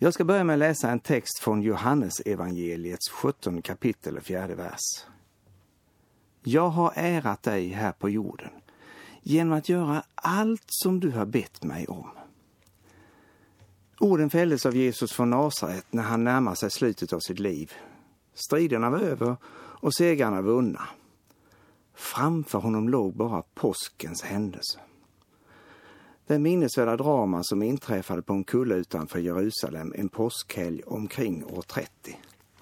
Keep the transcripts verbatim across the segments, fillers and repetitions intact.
Jag ska börja med att läsa en text från Johannes evangeliets sjuttonde kapitel och fjärde vers. Jag har ärat dig här på jorden genom att göra allt som du har bett mig om. Orden fälldes av Jesus från Nasaret när han närmar sig slutet av sitt liv. Striderna var över och segrarna vunna. Framför honom låg bara påskens händelse. Den minnesvärda drama som inträffade på en kulle utanför Jerusalem en påskhelg omkring år trettio.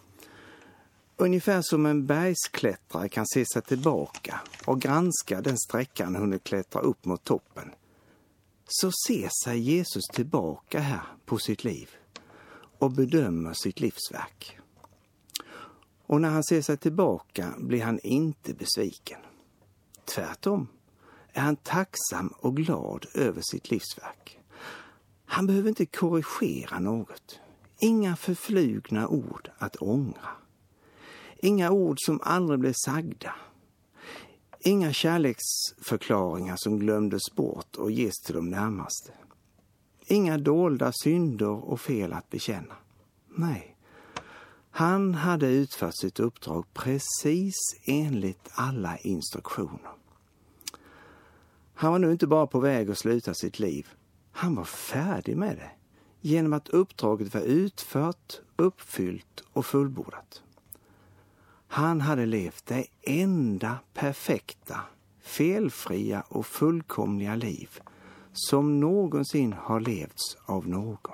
Ungefär som en bergsklättrare kan se sig tillbaka och granska den sträckan hon klättrar upp mot toppen, så ser sig Jesus tillbaka här på sitt liv och bedömer sitt livsverk. Och när han ser sig tillbaka blir han inte besviken. Tvärtom är han tacksam och glad över sitt livsverk. Han behöver inte korrigera något. Inga förflugna ord att ångra. Inga ord som aldrig blev sagda. Inga kärleksförklaringar som glömdes bort och ges till de närmaste. Inga dolda synder och fel att bekänna. Nej, han hade utfört sitt uppdrag precis enligt alla instruktioner. Han var nu inte bara på väg att sluta sitt liv. Han var färdig med det genom att uppdraget var utfört, uppfyllt och fullbordat. Han hade levt det enda perfekta, felfria och fullkomliga liv som någonsin har levts av någon.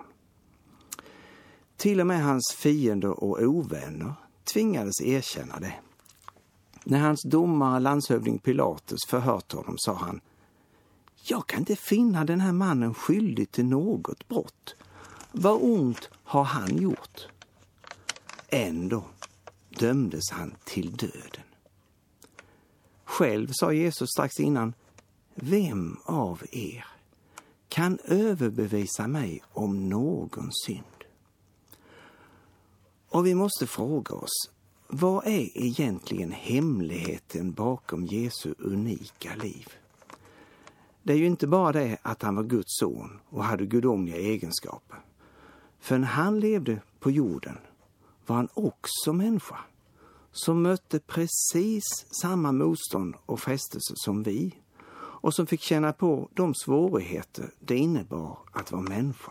Till och med hans fiender och ovänner tvingades erkänna det. När hans domare, landshövding Pilatus, förhört honom sa han: jag kan inte finna den här mannen skyldig till något brott. Vad ont har han gjort? Ändå dömdes han till döden. Själv sa Jesus strax innan: vem av er kan överbevisa mig om någon synd? Och vi måste fråga oss, vad är egentligen hemligheten bakom Jesu unika liv? Det är ju inte bara det att han var Guds son och hade gudomliga egenskaper. För när han levde på jorden var han också människa som mötte precis samma motstånd och frestelse som vi och som fick känna på de svårigheter det innebar att vara människa.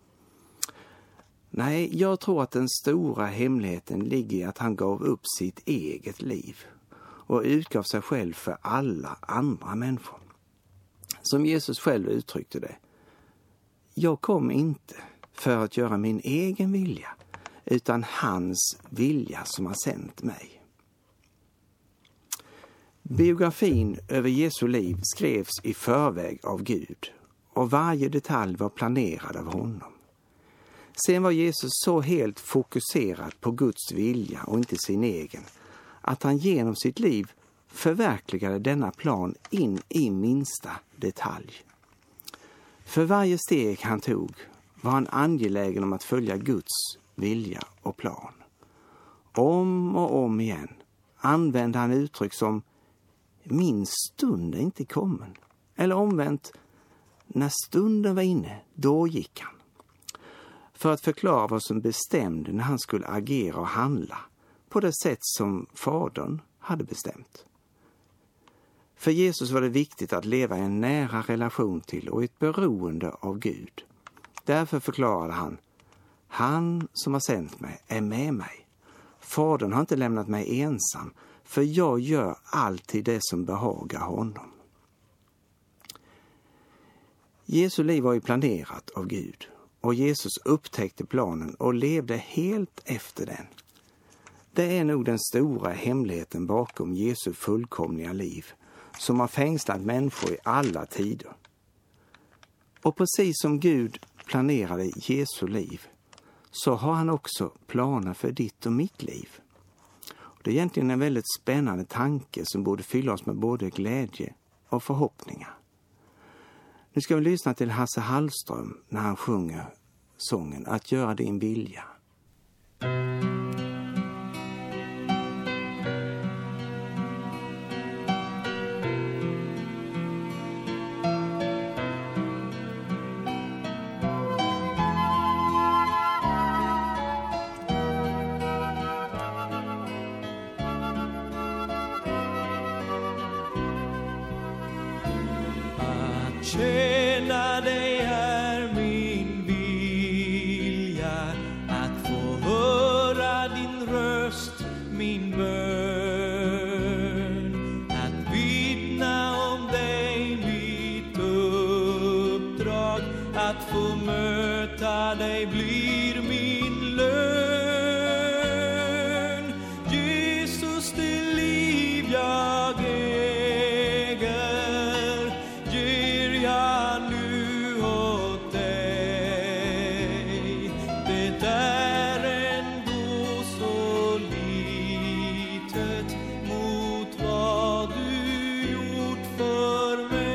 Nej, jag tror att den stora hemligheten ligger i att han gav upp sitt eget liv och utgav sig själv för alla andra människor. Som Jesus själv uttryckte det: jag kom inte för att göra min egen vilja, utan hans vilja som har sänt mig. Biografin över Jesu liv skrevs i förväg av Gud och varje detalj var planerad av honom. Sen var Jesus så helt fokuserad på Guds vilja och inte sin egen, att han genom sitt liv förverkligade denna plan in i minsta detalj. För varje steg han tog var han angelägen om att följa Guds vilja och plan. Om och om igen använde han uttryck som min stund är inte kommen. Eller omvänt, när stunden var inne, då gick han. För att förklara vad som bestämde när han skulle agera och handla på det sätt som Fadern hade bestämt. För Jesus var det viktigt att leva i en nära relation till och ett beroende av Gud. Därför förklarade han: han som har sänt mig är med mig. Fadern har inte lämnat mig ensam, för jag gör alltid det som behagar honom. Jesu liv var ju planerat av Gud, och Jesus upptäckte planen och levde helt efter den. Det är nog den stora hemligheten bakom Jesu fullkomliga liv, som har fängslat människor i alla tider. Och precis som Gud planerade Jesu liv, så har han också planer för ditt och mitt liv. Det är egentligen en väldigt spännande tanke som borde fylla oss med både glädje och förhoppningar. Nu ska vi lyssna till Hasse Hallström när han sjunger sången Att göra din vilja. tjäna dig är min vilja, att få höra din röst, min bön, att vittna om dig, mitt uppdrag, att få möta dig blir min lön. Jesus, det liv jag äger ger jag nu åt dig. Det är ändå så litet mot vad du gjort för mig.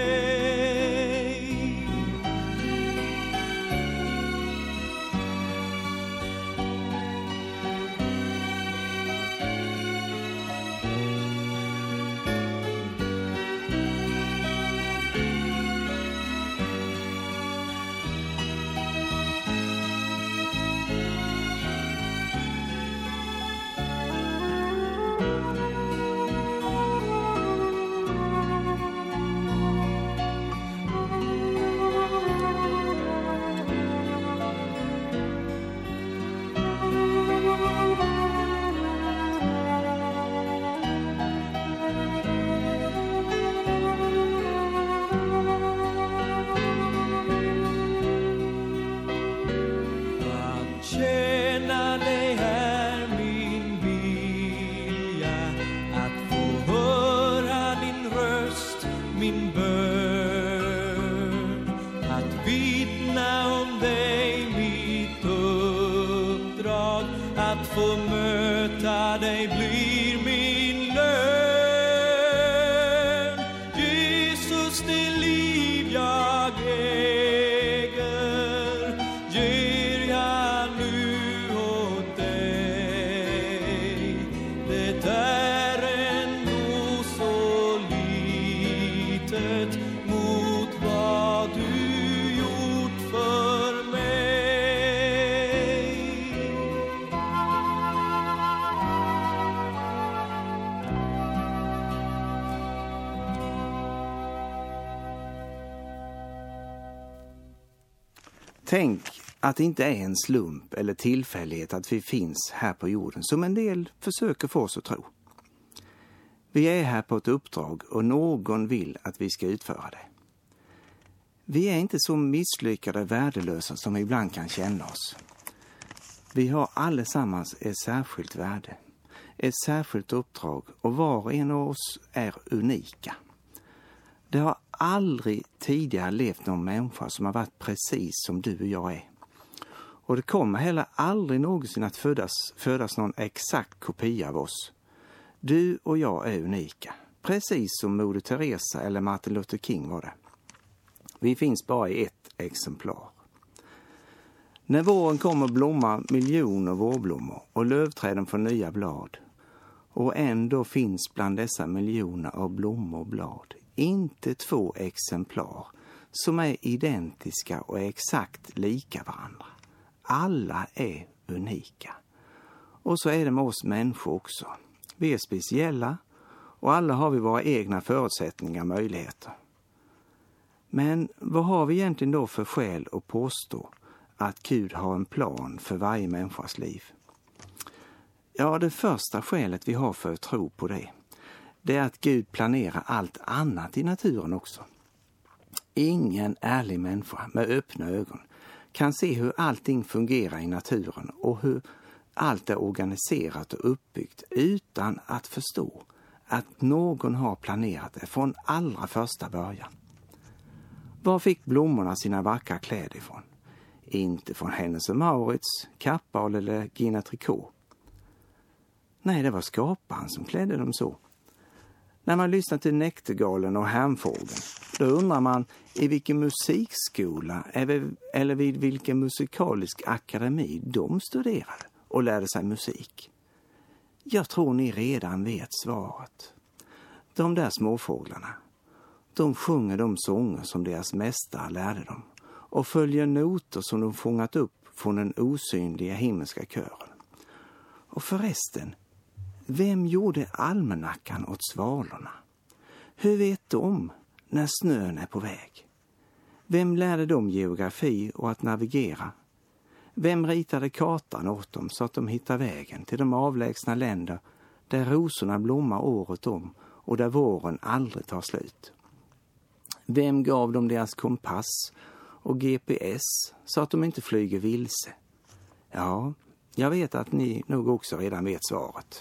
Att tjäna dig är min vilja, att få höra din röst, min bön, att vittna om dig, mitt uppdrag, att få möta dig blir min lön. Jesus, det liv jag äger ger jag nu åt dig. Det är ändå så litet mot vad du gjort för mig. Tänk att det inte är en slump eller tillfällighet att vi finns här på jorden, som en del försöker få oss att tro. Vi är här på ett uppdrag och någon vill att vi ska utföra det. Vi är inte så misslyckade och värdelösa som vi ibland kan känna oss. Vi har allesammans ett särskilt värde, ett särskilt uppdrag, och var och en av oss är unika. Det har aldrig tidigare levt någon människa som har varit precis som du och jag är. Och det kommer heller aldrig någonsin att födas, födas någon exakt kopia av oss. Du och jag är unika, precis som Moder Teresa eller Martin Luther King var det. Vi finns bara i ett exemplar. När våren kommer blommar miljoner vårblommor och lövträden får nya blad. Och ändå finns bland dessa miljoner av blommor och blad inte två exemplar som är identiska och exakt lika varandra. Alla är unika. Och så är det med oss människor också. Vi är speciella och alla har vi våra egna förutsättningar och möjligheter. Men vad har vi egentligen då för skäl att påstå att Gud har en plan för varje människas liv? Ja, det första skälet vi har för att tro på det, det är att Gud planerar allt annat i naturen också. Ingen ärlig människa med öppna ögon kan se hur allting fungerar i naturen och hur allt är organiserat och uppbyggt utan att förstå att någon har planerat det från allra första början. Var fick blommorna sina vackra kläder ifrån? Inte från Hennes och Mauritz, Kappahl eller Gina Tricot. Nej, det var skaparen som klädde dem så. När man lyssnar till Näktergalen och Härmfågeln, då undrar man i vilken musikskola eller vid vilken musikalisk akademi de studerade och lärde sig musik. Jag tror ni redan vet svaret. De där småfåglarna, de sjunger de sånger som deras mästare lärde dem och följer noter som de fångat upp från den osynliga himmelska kören. Och förresten, vem gjorde almanackan åt svalorna? Hur vet de när snön är på väg? Vem lärde dem geografi och att navigera? Vem ritade kartan åt dem så att de hittar vägen till de avlägsna länder där rosorna blommar året om och där våren aldrig tar slut? Vem gav dem deras kompass och G P S så att de inte flyger vilse? Ja, jag vet att ni nog också redan vet svaret.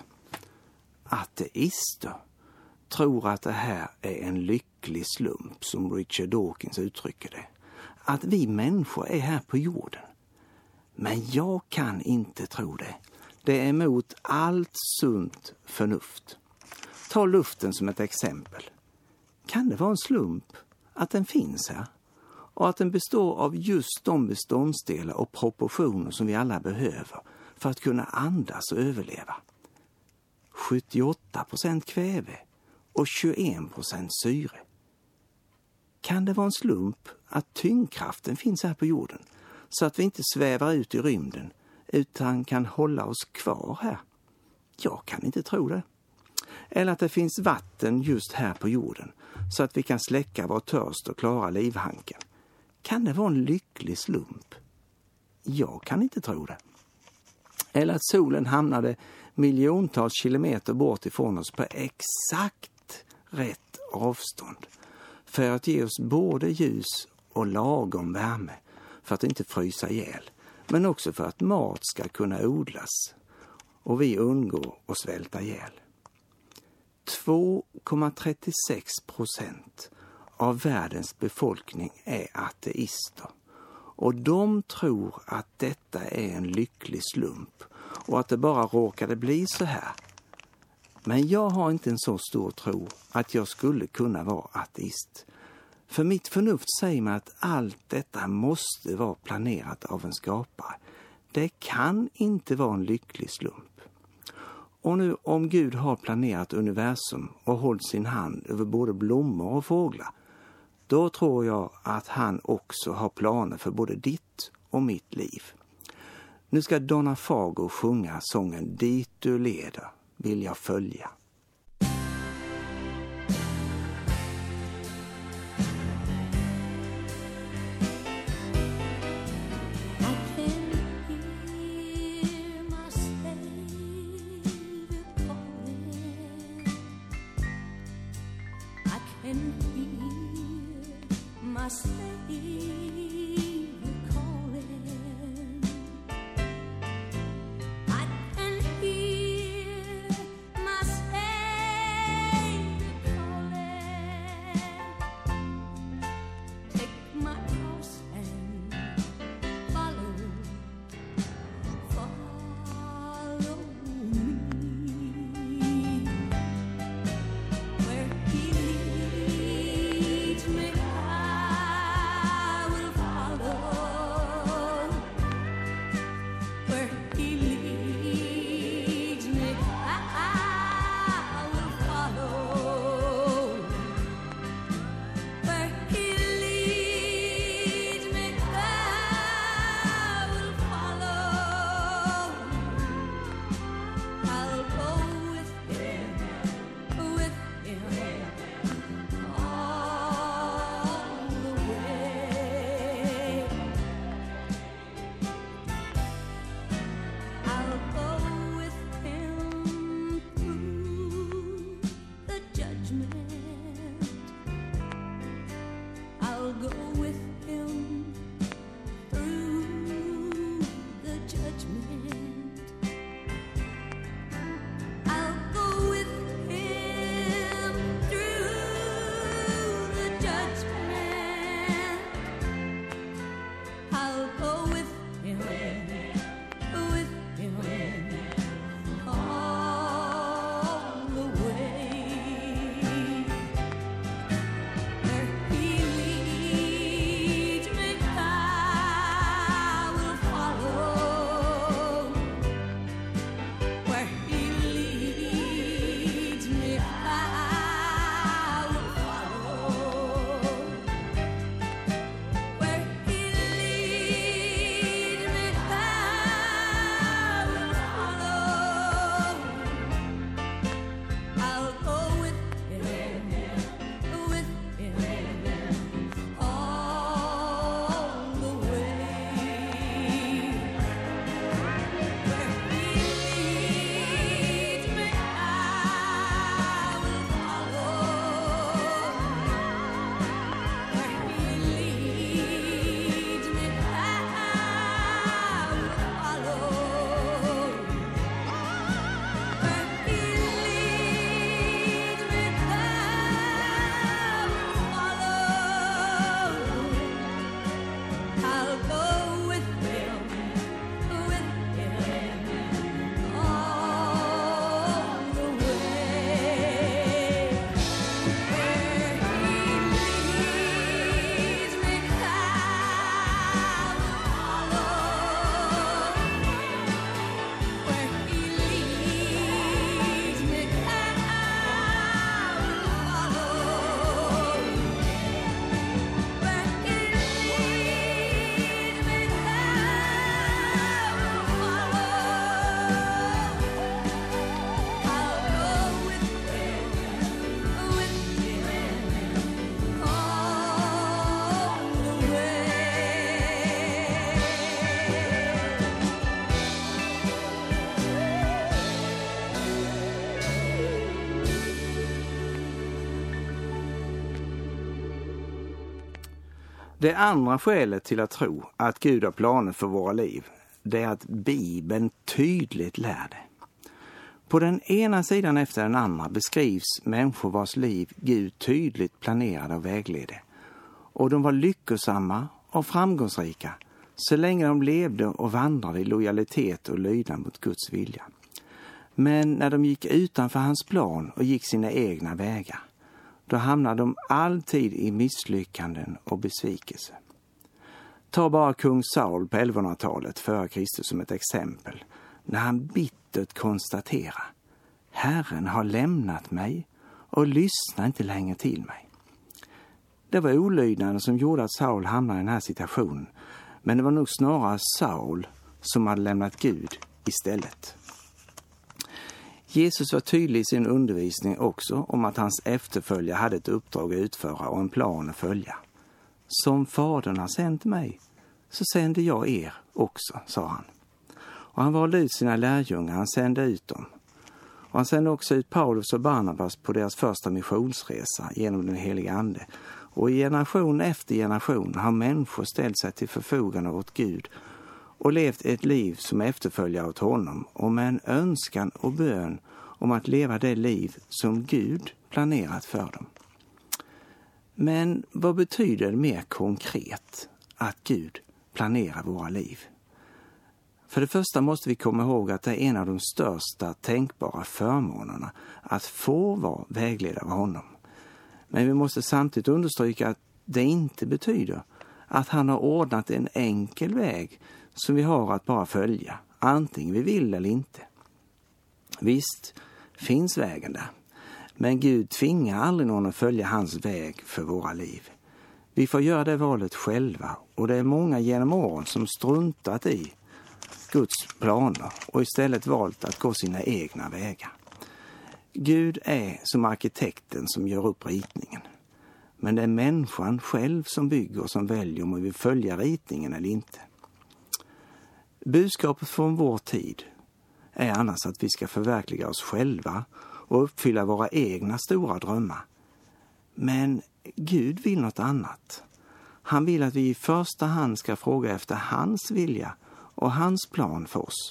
Ateister tror att det här är en lycklig slump, som Richard Dawkins uttrycker det. Att vi människor är här på jorden. Men jag kan inte tro det. Det är emot allt sunt förnuft. Ta luften som ett exempel. Kan det vara en slump att den finns här? Och att den består av just de beståndsdelar och proportioner som vi alla behöver för att kunna andas och överleva. sjuttioåtta procent kväve och tjugoen procent syre. Kan det vara en slump att tyngdkraften finns här på jorden så att vi inte svävar ut i rymden utan kan hålla oss kvar här? Jag kan inte tro det. Eller att det finns vatten just här på jorden så att vi kan släcka vår törst och klara livhanken. Kan det vara en lycklig slump? Jag kan inte tro det. Eller att solen hamnade miljontals kilometer bort ifrån oss på exakt rätt avstånd för att ge oss både ljus och lagom värme för att inte frysa ihjäl, men också för att mat ska kunna odlas och vi undgår att svälta ihjäl. två komma trettiosex procent av världens befolkning är ateister och de tror att detta är en lycklig slump och att det bara råkade bli så här. Men jag har inte en så stor tro att jag skulle kunna vara ateist. För mitt förnuft säger mig att allt detta måste vara planerat av en skapare. Det kan inte vara en lycklig slump. Och nu om Gud har planerat universum och hållit sin hand över både blommor och fåglar, då tror jag att han också har planer för både ditt och mitt liv. Nu ska Donna Fargo sjunga sången Dit du leder vill jag följa. My Det andra skälet till att tro att Gud har planer för våra liv, det är att Bibeln tydligt lär det. På den ena sidan efter den andra beskrivs människor vars liv Gud tydligt planerade och vägledde. Och de var lyckosamma och framgångsrika så länge de levde och vandrade i lojalitet och lydnad mot Guds vilja. Men när de gick utanför hans plan och gick sina egna vägar, då hamnade de alltid i misslyckanden och besvikelse. Ta bara kung Saul på elvahundratalet före Kristus som ett exempel, när han bittert konstaterar: Herren har lämnat mig och lyssnar inte längre till mig. Det var olydnaden som gjorde att Saul hamnade i den här situationen, men det var nog snarare Saul som hade lämnat Gud istället. Jesus var tydlig i sin undervisning också om att hans efterföljare hade ett uppdrag att utföra och en plan att följa. Som Fadern har sänt mig, så sände jag er också, sa han. Och han valde ut sina lärjungar, han sände ut dem. Och han sände också ut Paulus och Barnabas på deras första missionsresa genom den heliga ande. Och i generation efter generation har människor ställt sig till förfogande åt Gud och levt ett liv som efterföljer åt honom, och med en önskan och bön om att leva det liv som Gud planerat för dem. Men vad betyder det mer konkret att Gud planerar våra liv? För det första måste vi komma ihåg att det är en av de största tänkbara förmånerna att få vara vägledare av honom. Men vi måste samtidigt understryka att det inte betyder att han har ordnat en enkel väg som vi har att bara följa, antingen vi vill eller inte. Visst finns vägen där, men Gud tvingar aldrig någon att följa hans väg för våra liv. Vi får göra det valet själva, och det är många genom åren som struntat i Guds planer och istället valt att gå sina egna vägar. Gud är som arkitekten som gör upp ritningen, men det är människan själv som bygger och som väljer om vi vill följa ritningen eller inte. Budskapet från vår tid är annars att vi ska förverkliga oss själva och uppfylla våra egna stora drömmar. Men Gud vill något annat. Han vill att vi i första hand ska fråga efter hans vilja och hans plan för oss.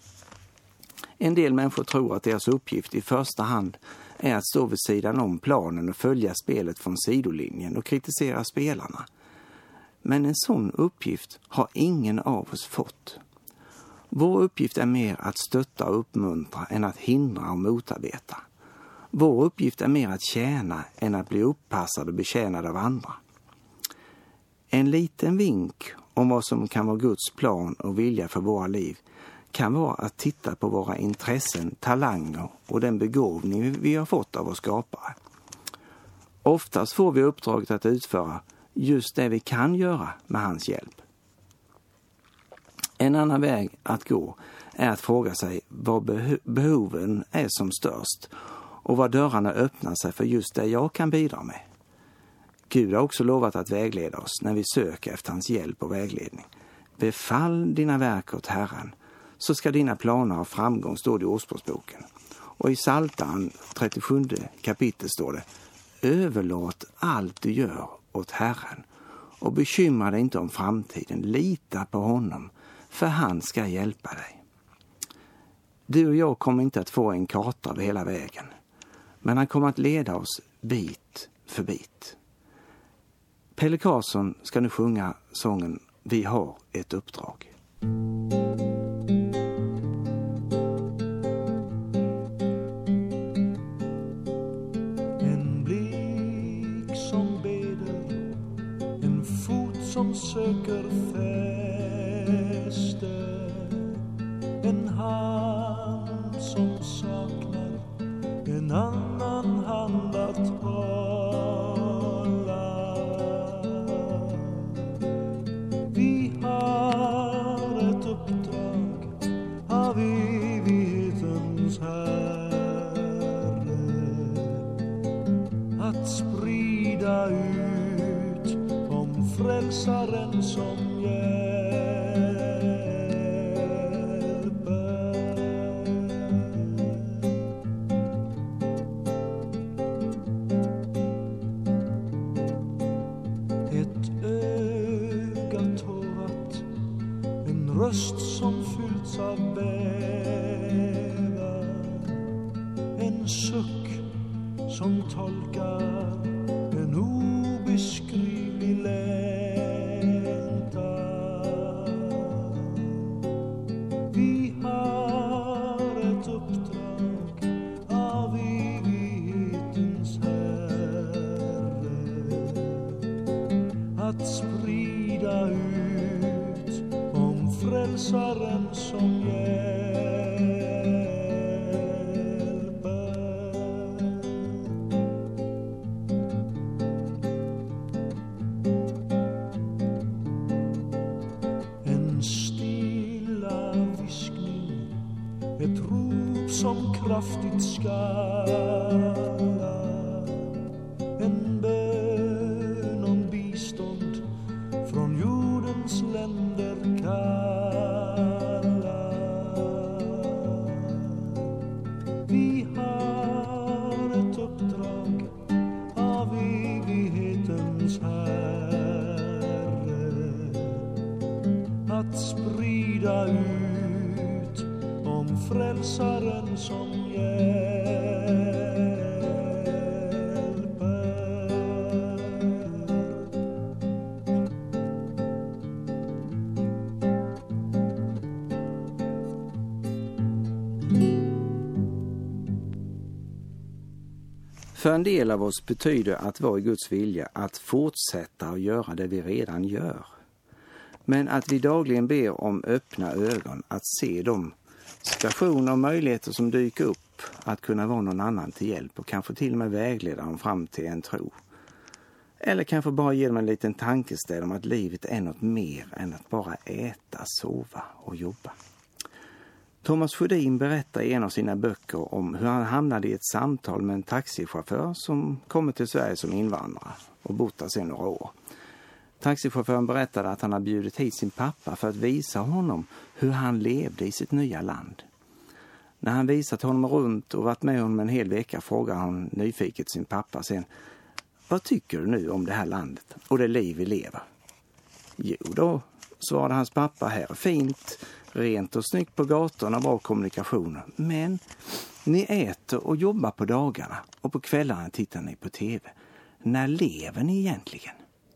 En del människor tror att deras uppgift i första hand är att stå vid sidan om planen och följa spelet från sidolinjen och kritisera spelarna. Men en sån uppgift har ingen av oss fått. Vår uppgift är mer att stötta och uppmuntra än att hindra och motarbeta. Vår uppgift är mer att tjäna än att bli uppassad och betjänad av andra. En liten vink om vad som kan vara Guds plan och vilja för våra liv kan vara att titta på våra intressen, talanger och den begåvning vi har fått av vår skapare. Oftast får vi uppdraget att utföra just det vi kan göra med hans hjälp. En annan väg att gå är att fråga sig vad behoven är som störst och vad dörrarna öppnar sig för just det jag kan bidra med. Gud har också lovat att vägleda oss när vi söker efter hans hjälp och vägledning. Befall dina verk åt Herren, så ska dina planer ha framgång, står det i Ordspråksboken. Och i Psaltaren trettiosjunde kapitel står det: överlåt allt du gör åt Herren och bekymra dig inte om framtiden. Lita på honom, för han ska hjälpa dig. Du och jag kommer inte att få en karta av hela vägen, men han kommer att leda oss bit för bit. Pelle Karlsson ska nu sjunga sången Vi har ett uppdrag. En blick som beder, en fot som söker fäste, en hand som saknar en annan hand att hålla. Vi har ett uppdrag av evighetens Herre, att sprida ut om frälsaren som hjälper. Ett röst som fyllts av bävan, en suck som tolkar en obeskrivlig längtan. Vi har ett uppdrag av evighetens Herre att sprida ut om frälsaren som kraftigt skala, en bön om bistånd från jordens länder kalla. Vi har ett uppdrag av evighetens Herre att sprida ut om frälsaren som För en del av oss betyder att vara i Guds vilja att fortsätta att göra det vi redan gör. Men att vi dagligen ber om öppna ögon att se de situationer och möjligheter som dyker upp, att kunna vara någon annan till hjälp och kanske till och med vägleda dem fram till en tro. Eller kanske bara ge dem en liten tankeställ om att livet är något mer än att bara äta, sova och jobba. Thomas Sjödin berättar i en av sina böcker om hur han hamnade i ett samtal med en taxichaufför som kommit till Sverige som invandrare och bott där sedan några år. Taxichauffören berättade att han hade bjudit hit sin pappa för att visa honom hur han levde i sitt nya land. När han visat honom runt och varit med honom en hel vecka frågade han nyfiket sin pappa sen: vad tycker du nu om det här landet och det liv vi lever? Jo då, svarade hans pappa, här är fint, rent och snyggt på gatorna, bra kommunikationer. Men ni äter och jobbar på dagarna och på kvällarna tittar ni på tv. När lever ni egentligen?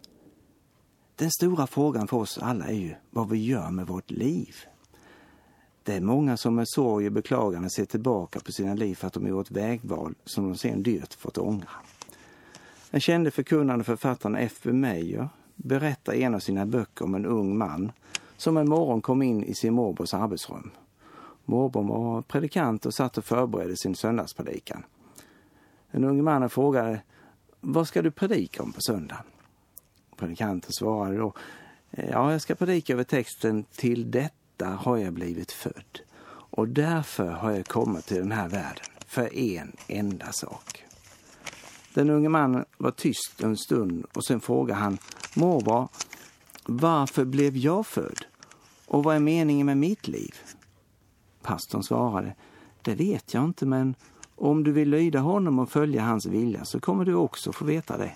Den stora frågan för oss alla är ju vad vi gör med vårt liv. Det är många som med sorg och beklagande ser tillbaka på sina liv för att de gjort vägval som de sen dyrt fått ångra. Den kände förkunnande författaren F B Meyer berättar i en av sina böcker om en ung man som en morgon kom in i sin morbrors arbetsrum. Morbror var predikant och satt och förberedde sin söndagspredikan. Den unge mannen frågade: vad ska du predika om på söndagen? Predikanten svarade då: ja, jag ska predika över texten till detta har jag blivit född. Och därför har jag kommit till den här världen för en enda sak. Den unge mannen var tyst en stund och sen frågade han: morbror, varför blev jag född? Och vad är meningen med mitt liv? Pastorn svarade: det vet jag inte, men om du vill lyda honom och följa hans vilja så kommer du också få veta det.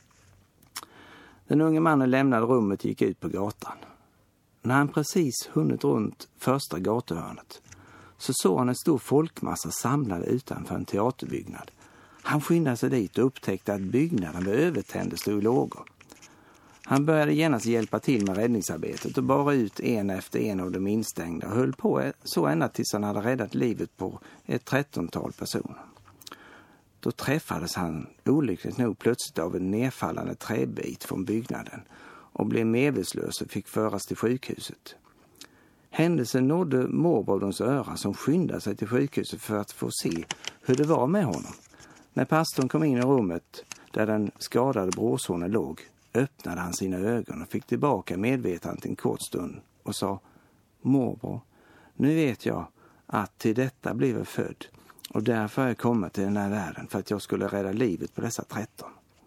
Den unge mannen lämnade rummet och gick ut på gatan. När han precis hunnit runt första gatuhörnet så såg han en stor folkmassa samlad utanför en teaterbyggnad. Han skyndade sig dit och upptäckte att byggnaden var övertänd och stod i lågor. Han började genast hjälpa till med räddningsarbetet och bara ut en efter en av de instängda och höll på så ända tills han hade räddat livet på ett trettontal personer. Då träffades han olyckligt nog plötsligt av en nedfallande träbit från byggnaden och blev medvetslös och fick föras till sjukhuset. Händelsen nådde morbrodens öra som skyndade sig till sjukhuset för att få se hur det var med honom. När pastorn kom in i rummet där den skadade brorsonen låg öppnade han sina ögon och fick tillbaka medvetandet en kort stund och sa: morbror, nu vet jag att till detta blev jag född och därför har jag kommit till den här världen för att jag skulle rädda livet på dessa tretton.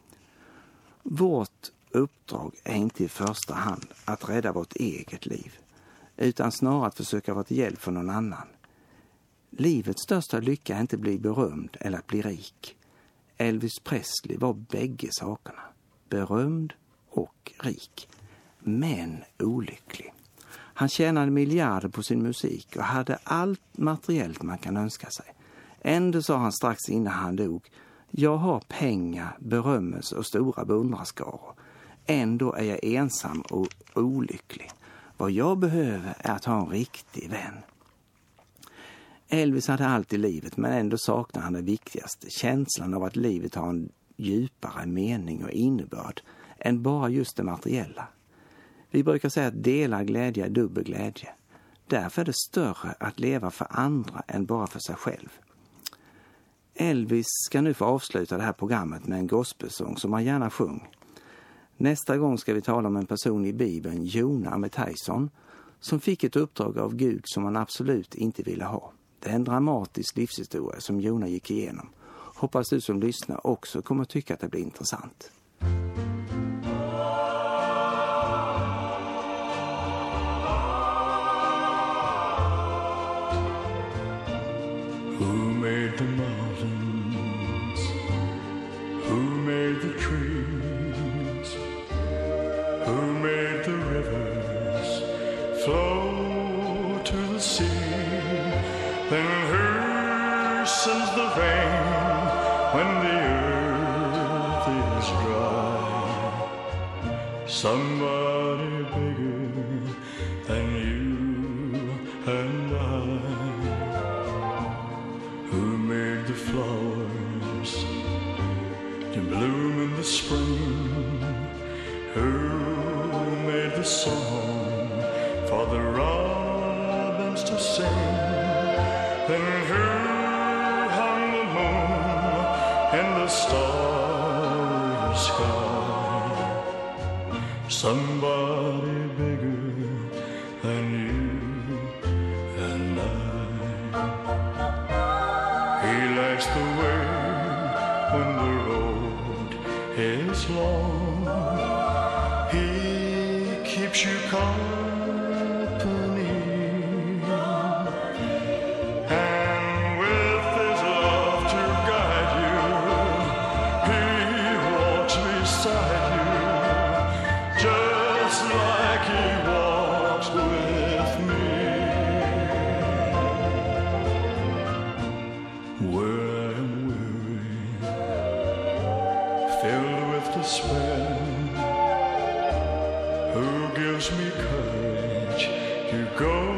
Vårt uppdrag är inte i första hand att rädda vårt eget liv utan snarare att försöka vara till hjälp för någon annan. Livets största lycka är inte att bli berömd eller att bli rik. Elvis Presley var bägge sakerna. Berömd och rik. Men olycklig. Han tjänade miljarder på sin musik och hade allt materiellt man kan önska sig. Ändå sa han strax innan han dog: jag har pengar, berömmelse och stora beundrarskaror. Ändå är jag ensam och olycklig. Vad jag behöver är att ha en riktig vän. Elvis hade allt i livet, men ändå saknar han det viktigaste. Känslan av att livet har en djupare mening och innebörd än bara just det materiella. Vi brukar säga att dela glädje är dubbel glädje. Därför är det större att leva för andra än bara för sig själv. Elvis ska nu få avsluta det här programmet med en gospelsång som han gärna sjöng. Nästa gång ska vi tala om en person i Bibeln, Jona med Tyson, som fick ett uppdrag av Gud som han absolut inte ville ha. Det är en dramatisk livshistoria som Jona gick igenom. Hoppas du som lyssnar också kommer att tycka att det blir intressant. Who made the mountains? Who made the trees? Who made the rivers flow to the sea? Then who sends the rain when the earth is dry? Somebody bigger than you and I. Who made the flowers to bloom in the spring? Who made the song for the robins to sing? Then who hung the moon in the starry sky? Somebody bigger than you and I. He lights the way when the road is long. He keeps you company, and with his love to guide you, he walks beside you, just like he walks with me. Where I am weary, filled with despair, who gives me courage to go